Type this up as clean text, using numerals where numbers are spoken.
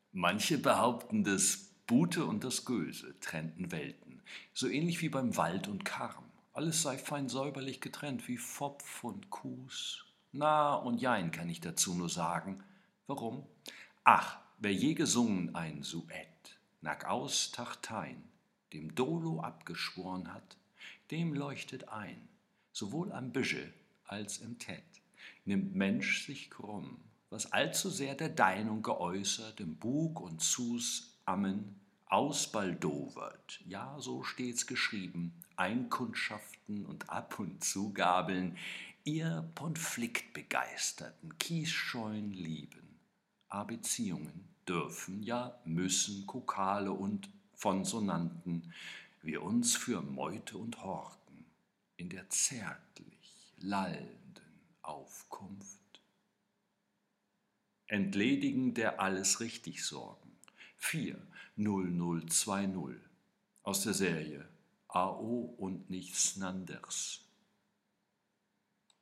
Manche behaupten, das Gute und das Böse trennten Welten, so ähnlich wie beim Wald und Karm. Alles sei fein säuberlich getrennt wie Pfopf und Kus. Na und jein kann ich dazu nur sagen. Warum? Ach, wer je gesungen ein Suett, nag aus Tartein, dem Dolo abgeschworen hat, dem leuchtet ein, sowohl am Büschel als im Tett, nimmt Mensch sich krumm, was allzu sehr der Deinung geäußert, im Bug und Zus Ammen ausbaldowert, ja, so steht's geschrieben, Einkundschaften und ab und zugabeln, ihr konfliktbegeisterten, kiesscheuen Lieben. A Beziehungen dürfen, ja müssen Kokale und Konsonanten wir uns für Meute und Horten in der zärtlich lallenden Aufkunft entledigen der alles richtig Sorgen. 40020 aus der Serie AO und nichts Nanders.